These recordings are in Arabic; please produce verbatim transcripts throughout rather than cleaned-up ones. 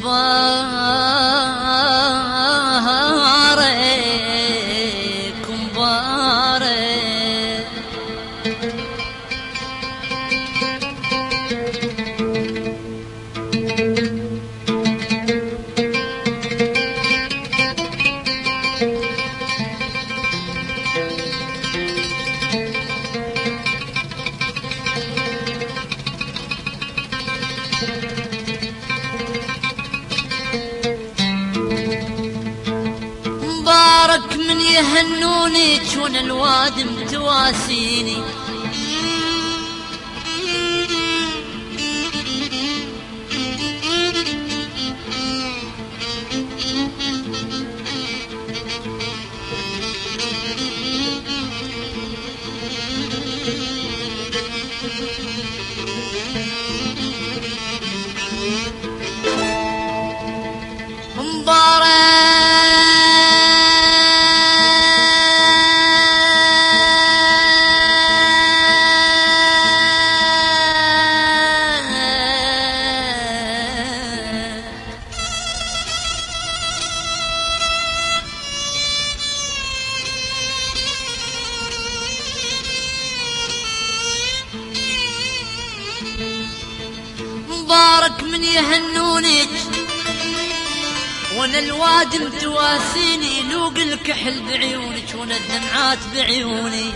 مبارك مبارك مبارك من يهنوني جون الواد متواسيني مبارك من يهنونك وانا الواد متواسيني لوق الكحل بعيونك وانا الدمعات بعيوني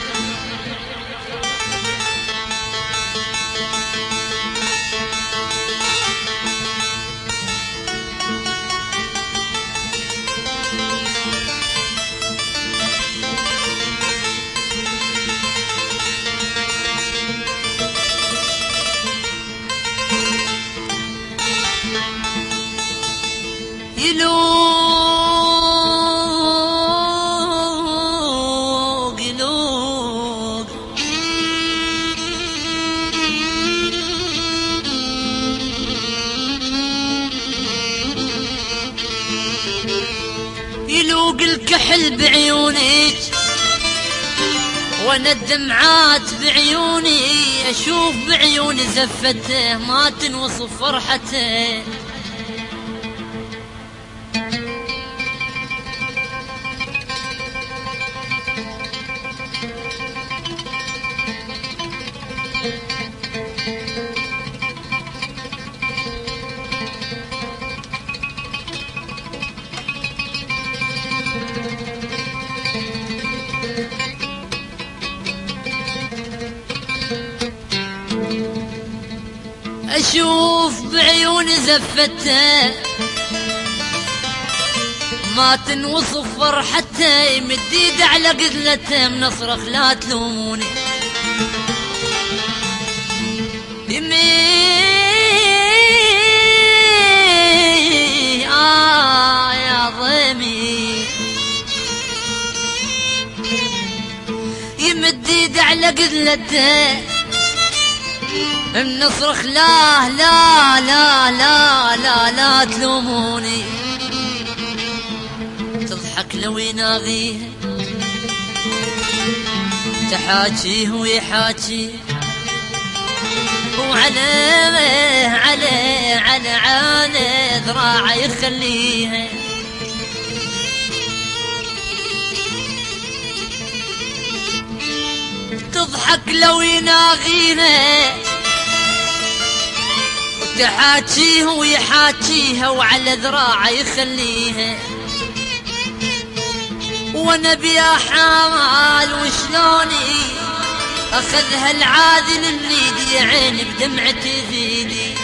يلوق يلوق يلوق الكحل بعيونك وانا الدمعات بعيوني اشوف بعيوني زفته ما تنوصف فرحته أشوف بعيوني زفته ما تنوصف فرحته يمد ايده على قذلته منصرخ لا تلوموني يمي آه يا ضيمي يمد ايده على قذلته نصرخ لا لا لا لا لا لا تلوموني تضحك لو يناغيه تحاكيه ويحاكي وعلى على على على ذراعه يخليها تضحك لو يناغيها تحاكيه ويحاكيها وعلى ذراعه يخليها وانا بيا حامل وشلوني اخذها العادل من ايدي عيني بدمعتي ذيلي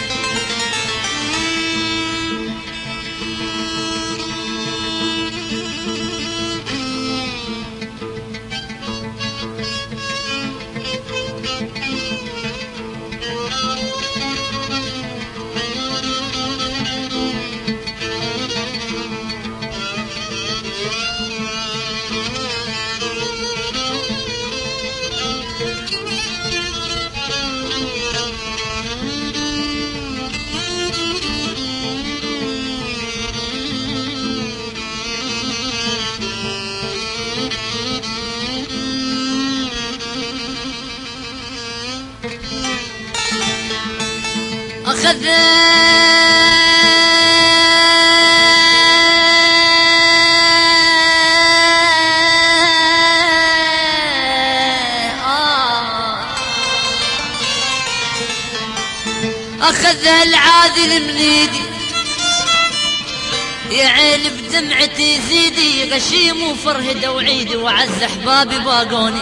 أخذ أخذها العاذل من ايدي يا عيل بدمعتي زيدي، غشيم وفرهد وعيدي وعز احبابي باقوني.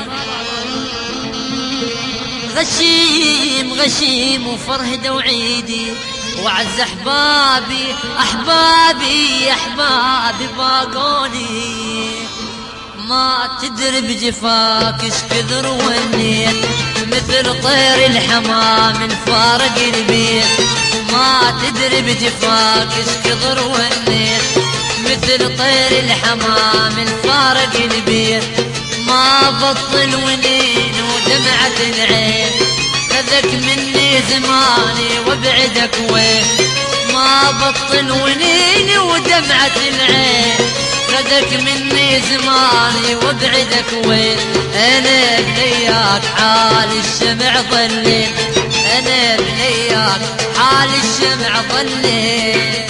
غشيم غشيم وفرهد وعيدي وعز احبابي احبابي احبابي باقوني. ما تدري بجفاك اش كثر ونيت، مثل طير الحمام الفارق البيت. ما تدري بجفاك اش كثر ونيت، مثل طير الحمام الفارق البيت. ما بطل ونين ودمعة العين، خذك مني زماني وابعدك وين. ما بطل ونين ودمعة العين، خذك مني زماني وابعدك وين. انا بلياك حال الشمع ظليت، انا بلياك حال الشمع ظليت.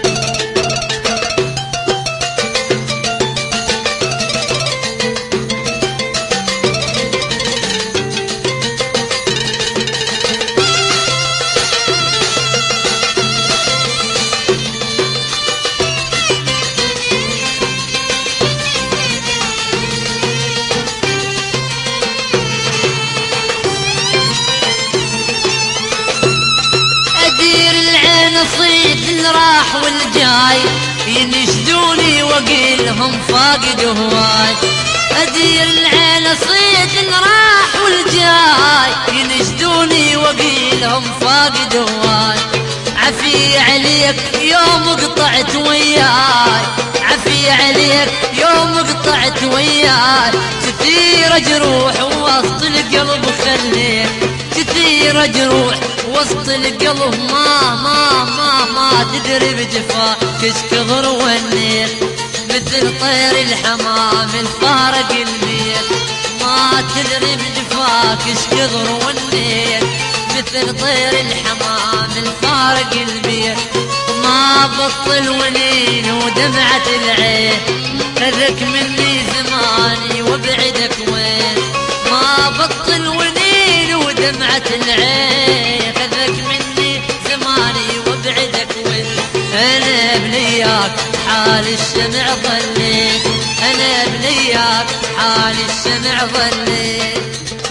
نصيت اللي راح والجاي، ينشدوني واقيلهم فاقد هواي. ادير العين صيت اللي راح والجاي، ينشدوني واقيلهم فاقد هواي. عفي عليك يوم قطعت وياي، عفي عليك يوم قطعت وياي. كثير جروح وسط القلب خليت، كثير جروح وسط القلب. ما ما ما ما تدري بجفاك ايش كثر ونيت، مثل طير الحمام الفارق البيت. ما تدري بجفاك ايش كثر ونيت، مثل طير الحمام الفارق البيت. ما بطل ونين ودمعة العين، خذك مني زماني وابعدك وين. ما بطل ونين ودمعة العين، خذك مني زماني وابعدك وين. انا بلياك حال الشمع ظليت، انا بلياك حال الشمع ظليت.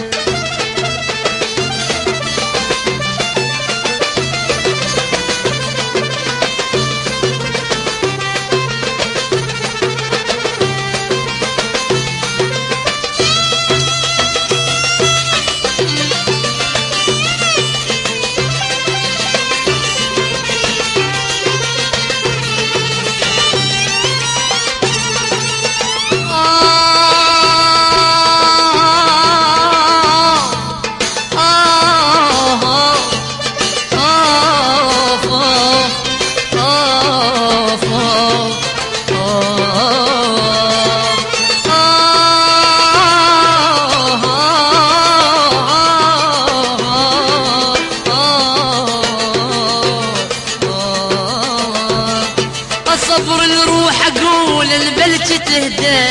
الصبر الروح اقول البلج تهدى،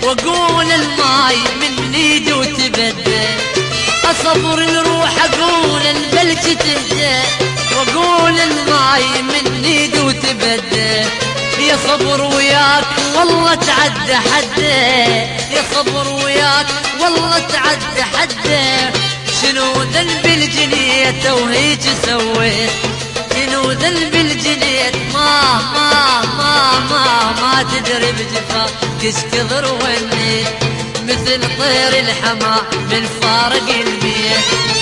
واقول الماي من ايدي وتبدى. الصبر الروح اقول البلج تهدى، واقول الماي من ايدي وتبدى. يا صبر وياك والله تعدى حده، يا صبر وياك والله تعدى حده. شنو ذنب الجنيت وهيج سويت، شنو ذنب الجنيت. ما ما ما ما ما تدري بجفاك ايش كثر ونيت، مثل طير الحمام من فارق البيت.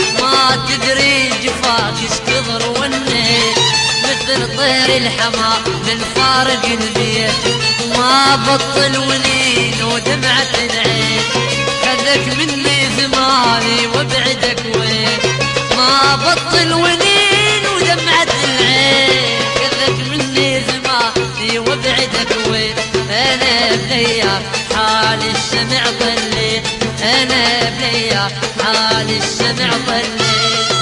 ما تدري جفاك ايش كثر ونيت، مثل طير الحمام من فارق البيت. ما بطل ونين ودمعة العين، خذك مني زماني وابعدك وين. ما بطل ونين ودمعة العين، خذك مني زماني وابعدك وين. انا بلياك حال الشمع ظليت، انا بلياك حال الشمع ظليت.